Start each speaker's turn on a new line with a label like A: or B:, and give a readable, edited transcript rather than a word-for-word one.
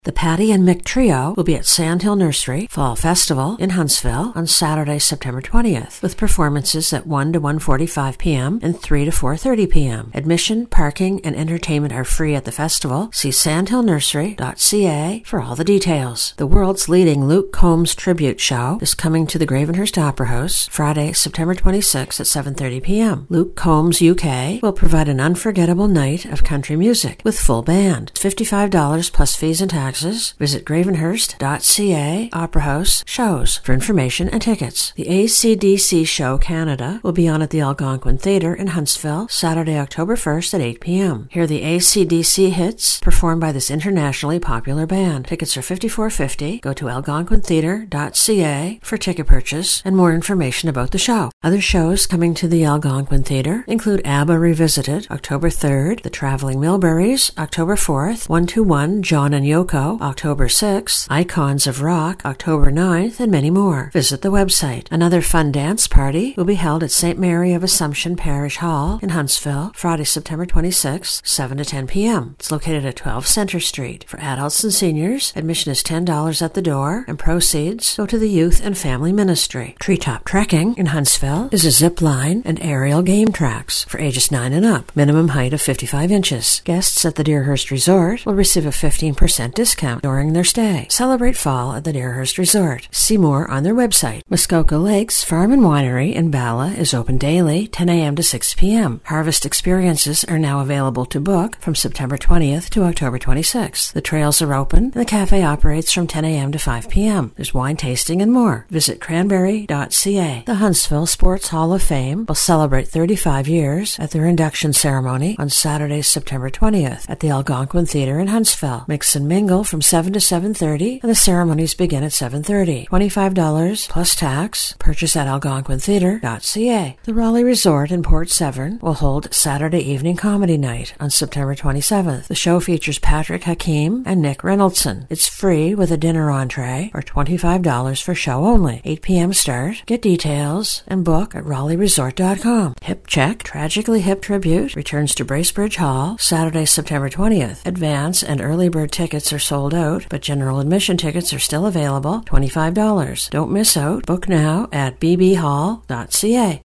A: The Patty and Mick Trio will be at Sandhill Nursery Fall Festival in Huntsville on Saturday, September 20th, with performances at 1 to 1:45 p.m. and 3 to 4:30 p.m. Admission, parking, and entertainment are free at the festival. See sandhillnursery.ca for all the details. The world's leading Luke Combs tribute show is coming to the Gravenhurst Opera House Friday, September 26th at 7:30 p.m. Luke Combs UK will provide an unforgettable night of country music with full band. $55 plus fees and taxes. Visit gravenhurst.ca Opera House shows for information and tickets. The AC/DC Show Canada will be on at the Algonquin Theatre in Huntsville Saturday, October 1st at 8 p.m. Hear the AC/DC hits performed by this internationally popular band. Tickets are $54.50. Go to algonquintheatre.ca for ticket purchase and more information about the show. Other shows coming to the Algonquin Theatre include ABBA Revisited, October 3rd, The Traveling Milburys, October 4th, 121 John and Yoko, October 6th, Icons of Rock, October 9th, and many more. Visit the website. Another fun dance party will be held at St. Mary of Assumption Parish Hall in Huntsville, Friday, September 26th, 7 to 10 p.m. It's located at 12 Center Street. For adults and seniors, admission is $10 at the door, and proceeds go to the Youth and Family Ministry. Treetop Trekking in Huntsville is a zip line and aerial game tracks for ages 9 and up. Minimum height of 55 inches. Guests at the Deerhurst Resort will receive a 15% discount during their stay. Celebrate fall at the Deerhurst Resort. See more on their website. Muskoka Lakes Farm and Winery in Bala is open daily, 10 a.m. to 6 p.m. Harvest experiences are now available to book from September 20th to October 26th. The trails are open and the cafe operates from 10 a.m. to 5 p.m. There's wine tasting and more. Visit cranberry.ca. The Huntsville Sports Hall of Fame will celebrate 35 years at their induction ceremony on Saturday, September 20th at the Algonquin Theatre in Huntsville. Mix and mingle from 7 to 7:30, and the ceremonies begin at 7:30. $25 plus tax. Purchase at algonquintheatre.ca. The Raleigh Resort in Port Severn will hold Saturday evening comedy night on September 27th. The show features Patrick Hakeem and Nick Reynoldson. It's free with a dinner entree or $25 for show only. 8 p.m. start. Get details and book at raleighresort.com. Hip Check Tragically Hip Tribute returns to Bracebridge Hall Saturday, September 20th. Advance and early bird tickets are sold out, but general admission tickets are still available, $25. Don't miss out. Book now at bbhall.ca.